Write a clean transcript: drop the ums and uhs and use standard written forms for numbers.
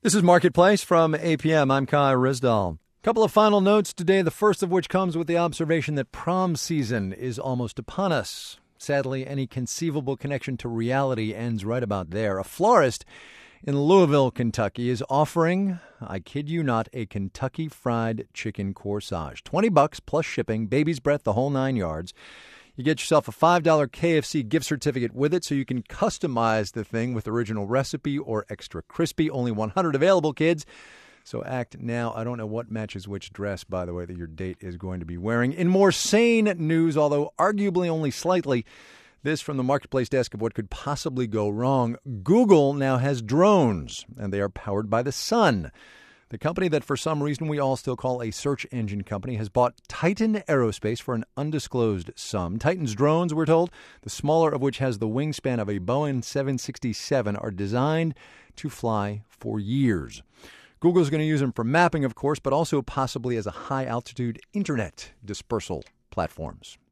This is Marketplace from APM. I'm Kai Rizdal. Couple of final notes today, the first of which comes with the observation that prom season is almost upon us. Sadly, any conceivable connection to reality ends right about there. A florist in Louisville, Kentucky is offering, I kid you not, a Kentucky Fried Chicken corsage. $20 plus shipping, baby's breath, the whole 9 yards. You get yourself a $5 KFC gift certificate with it so you can customize the thing with original recipe or extra crispy. Only 100 available, kids. So act now. I don't know what matches which dress, by the way, that your date is going to be wearing. In more sane news, although arguably only slightly, this from the Marketplace desk of what could possibly go wrong. Google now has drones, and they are powered by the sun. The company that for some reason we all still call a search engine company has bought Titan Aerospace for an undisclosed sum. Titan's drones, we're told, the smaller of which has the wingspan of a Boeing 767, are designed to fly for years. Google's going to use them for mapping, of course, but also possibly as a high-altitude internet dispersal platforms.